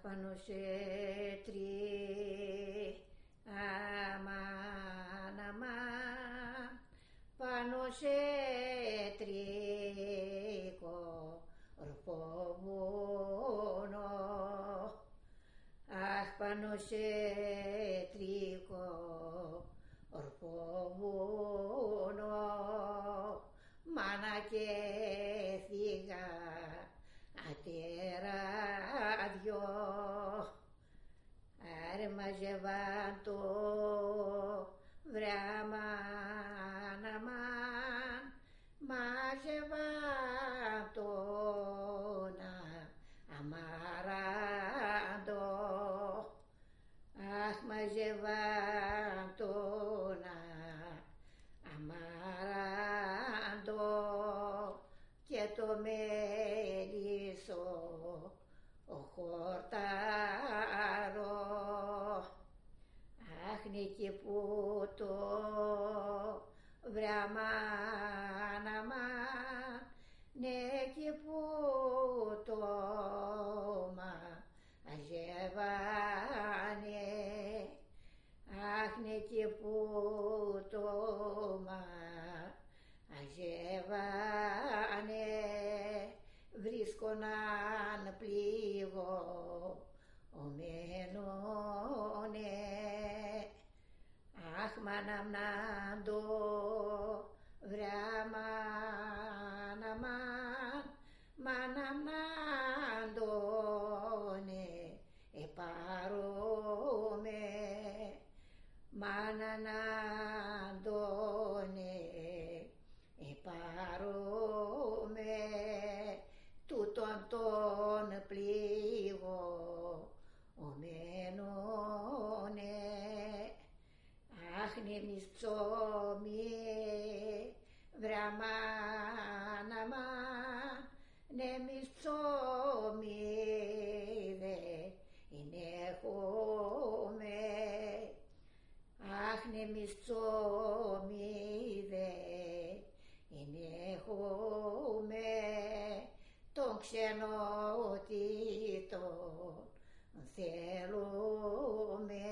πάνω σε αμάν, αμάν, πάνω σε τρίκορφο αχ, πάνω σε τρίκορφο μάνα και θύγα ατέρα δυο, άρε μαζεύαν το βράμαν, αμάν, μαζεύαν τον αμάραντο, αχ, μαζεύαν τον αμάραντο και το μέλισσο ο χορτάρο, αχ, νίκη που το βράμαν, αμάν, νίκη που το μαζεύανε, αχ, νίκη που το μαζεύανε, βρίσκοναν πληγωμένονε, αχ, μάναμναν το βράμαν, αμάν, μάναμναν τόνε επάρωμε, μάναναν τόνε επάρωμε, τούτον τον πληγωμένονε, αχ, νεμις ψωμί βράμαν, αμάν, νεμις ψωμί δε ενέχομαι, αχ, νεμις ψωμί δε ενέχομαι, τον ξενότητον θέλουμε,